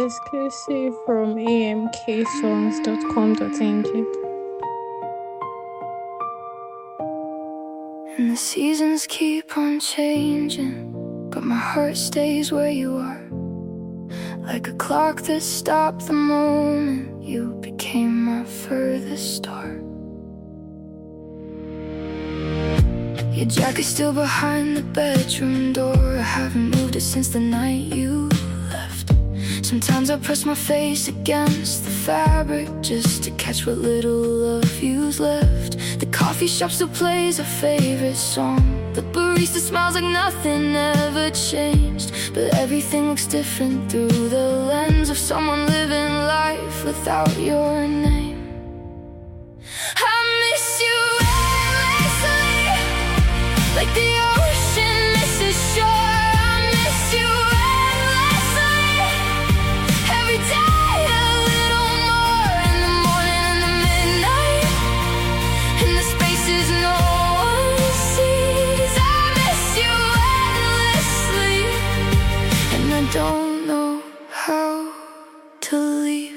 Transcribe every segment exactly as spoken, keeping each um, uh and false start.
Exclusive from a m k songs dot com dot n g. And the seasons keep on changing, but my heart stays where you are. Like a clock that stopped the moment you became my furthest star. Your jacket's still behind the bedroom door. I haven't moved it since the night you left. Sometimes I press my face against the fabric just to catch what little love you's left. The coffee shop still plays our favorite song. The barista smiles like nothing ever changed, but everything looks different through the lens of someone living life without your name. I miss you endlessly, like the ocean misses shore. I miss you endlessly, every day a little more. In the morning and the midnight, in the spaces no one sees. I miss you endlessly, and I don't know how to leave.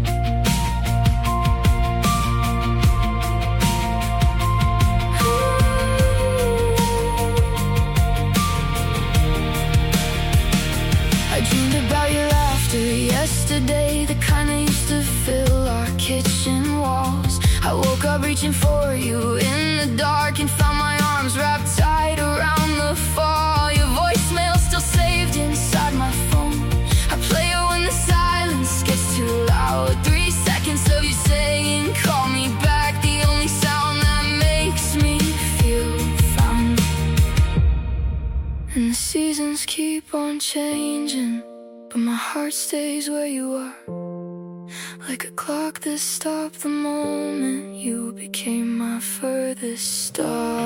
Yesterday, the kind that used to fill our kitchen walls. I woke up reaching for you in the dark and found my arms wrapped tight around the fall. Your voicemail still saved inside my phone. I play it when the silence gets too loud. Three seconds of you saying, call me back, the only sound that makes me feel found. And the seasons keep on changing, but my heart stays where you are. Like a clock that stopped the moment you became my furthest star.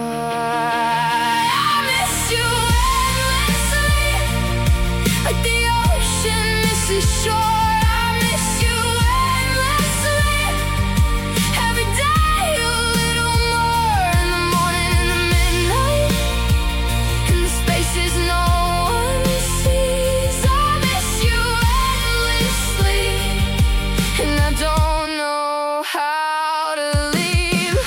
I miss you endlessly, like the ocean misses shore. I miss you endlessly, every day a little more. In the morning and the midnight, in the spaces no one sees. And I don't know how to leave.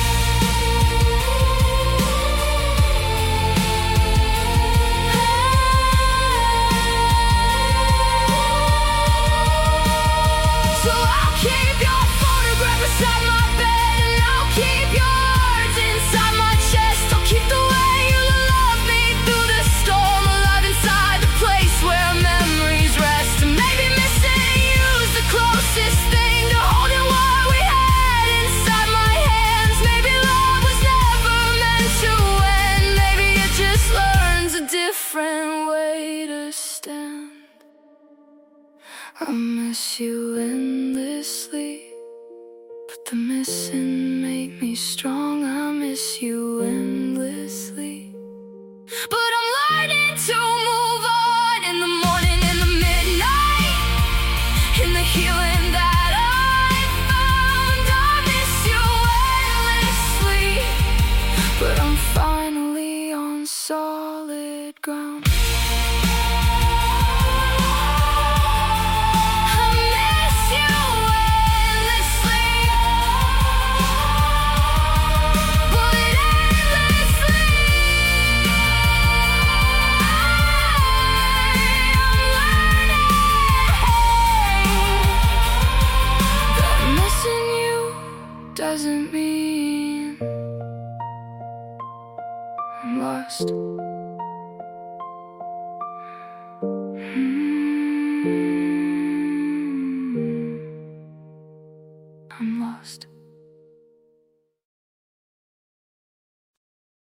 So I'll keep your photograph beside my bed, and I'll keep your words inside my chest. I'll keep the way you love me through the storm alive inside the place where memories rest. And maybe missing you's the closest thing to holding what we had inside my hands. Maybe love was never meant to end. Maybe it just learns a different way to stand. I miss you endlessly, but the missing make me strong. I miss you endlessly, but I'm learning to move on. In the morning, in the midnight, in the healing that I found. I miss you endlessly, but I'm finally on solid ground. I miss you endlessly, but endlessly. I'm learning that missing you doesn't mean I'm lost. Mm, I'm lost.